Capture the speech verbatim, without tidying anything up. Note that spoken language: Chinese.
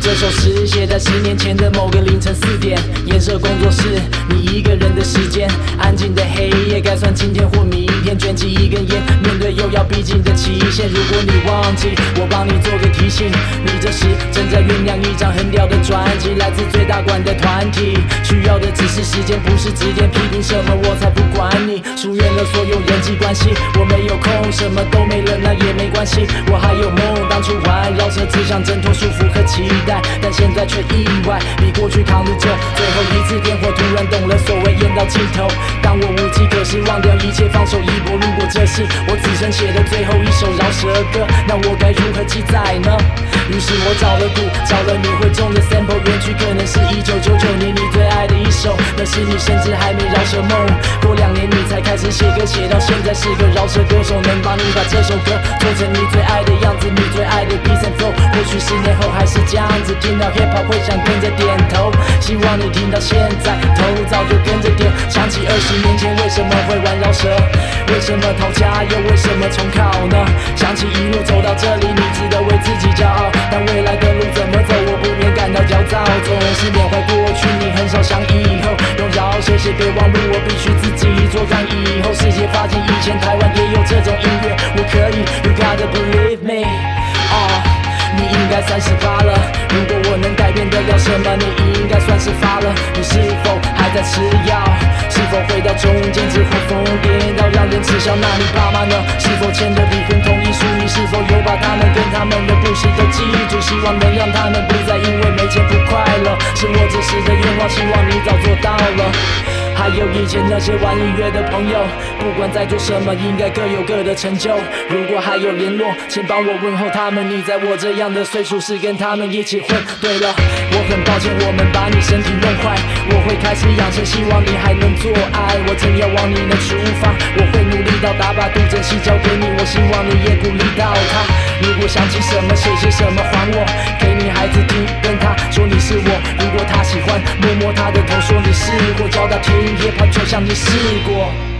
这首诗写在十年前的某个凌晨四点，颜色工作室，你一个人的时间，安静的黑夜，该算今天或明天，卷起一根烟，面对又要逼近的期限。如果你忘记，我帮你做个提醒，你这时正在酝酿一张很屌的专辑，来自最大馆的团体，需要的只是时间，不是指点。批评什么我才不管你，疏远了所有人际关系，我没有空，什么都没了，那也没关系，我还有梦。当初环绕车只想挣脱束缚和期待，但现在却意外比过去扛得重。最后一次点火，突然懂了所谓烟到尽头。当我无计可施，忘掉一切，放手一搏。如果这是我此生写的最后一首饶舌歌，那我该如何记载呢？于是我找了鼓，找了你会中的 sample， 原曲可能是一九九九年你最爱的一首，那时你甚至还没饶舌梦。过两年你才开始写歌，写到现在是个饶舌歌手，能帮你把这首歌做成你最爱的样子，你最爱的 beats and flow。或许十年后还是这样子，听到 hip hop 会想跟着点头。希望你听到现在，头早就跟着点。想起二十年前为什么会玩饶舌，为什么逃家又为什么重考呢？想起一路走到这里，你值得为自己骄傲，但未来的路怎么走，我不免感到焦躁。总是缅怀过去，你很少想以后，用饶舌写备忘录，我必须自己做。让以后世界发现以前台湾也有这种音乐，我可以 You gotta believe me。 哦，你应该三十八了，如果我能改变得了什么，你应该算是发了。你是否还在吃药？是否回到中间之后疯癫到让人耻笑？那你爸妈呢？是否签了离婚同意书？你是否有把他们跟他们的故事都记住？希望能让他们不再因为没钱不快乐，是我这时的愿望，希望你早做到了。还有以前那些玩音乐的朋友，不管在做什么，应该各有各的成就。如果还有联络，请帮我问候他们。你在我这样的岁数，是跟他们一起混。对了，我很抱歉，我们把你身体弄坏。我会开始养成，希望你还能做爱。我真要往你能出发，我会努力到达，把杜珍惜交给你。我希望你也鼓励到他。如果想起什么，写些什么还我，给你孩子听，跟他说你是我。如果他喜欢，摸摸他的头，说你是我，教他听。也怕就像你试过。